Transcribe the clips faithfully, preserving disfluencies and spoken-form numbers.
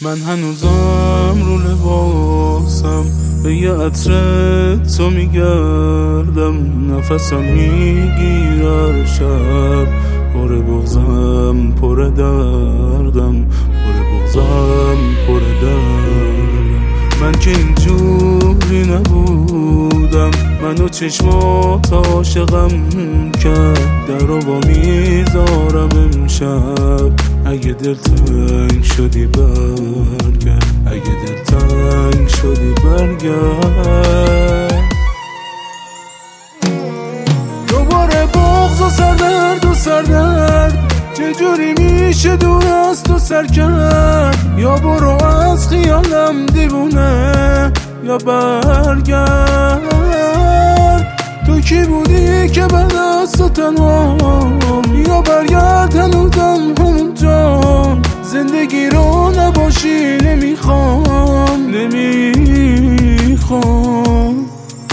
من هنوزم رو لباسم به یه عطر تو میگردم، نفسم میگیره شب، پر بغزم پر دردم، پر بغزم پر دردم. من که اینجوری نبودم، منو چشمات عاشقم کرد، در رو با میذارم امشب. اگه دل تنگ شدی برگرد، اگه دل تنگ شدی برگرد. دوباره بغض و سردرد و سردرد، چجوری میشه دور از تو سر کرد؟ یا برو از خیالم دیوونه، یا برگرد. تو کی بودی که بعد از تو تنهام؟ یا برگرد هنوزم همونجا، زندگی رو نباشی نمیخوام، نمیخوام.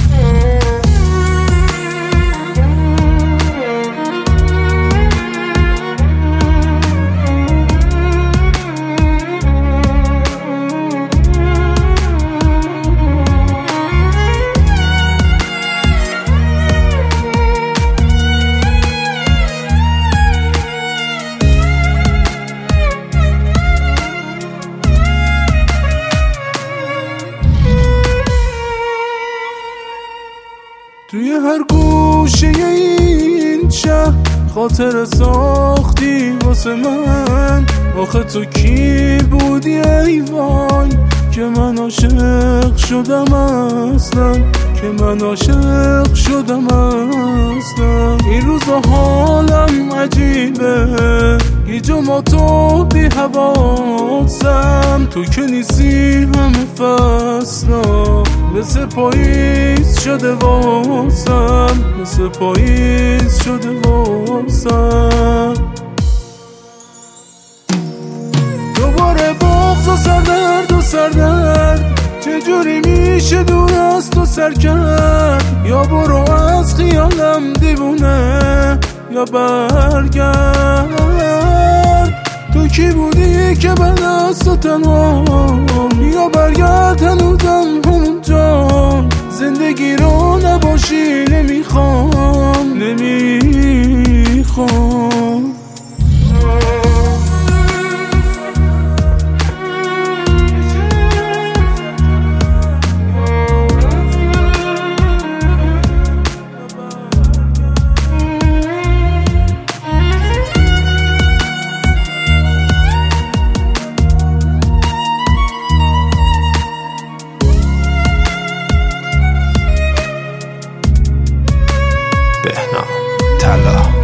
توی هر گوشه این شهر خاطر ساختی واسه من. آخه تو کی بودی ای وای که من عاشق شدم اصلا، که من عاشق شدم اصلا. این روزا حالم عجیبه، یه جا تو بی حواسم، تو که نیستی همه فصلا. مثل پاییز شده واسم، مثل پاییز شده واسم. دوباره بغض و سردرد و سردرد، چجوری میشه دور از تو سر کرد؟ یا برو از خیالم دیوونه، یا برگرد. تو کی بودی که بعد از تو تنهام؟ یا برگرد هنوزم همونجا، زندگی رو نباشی نمیخوام، نمیخوام. بهنام طلا.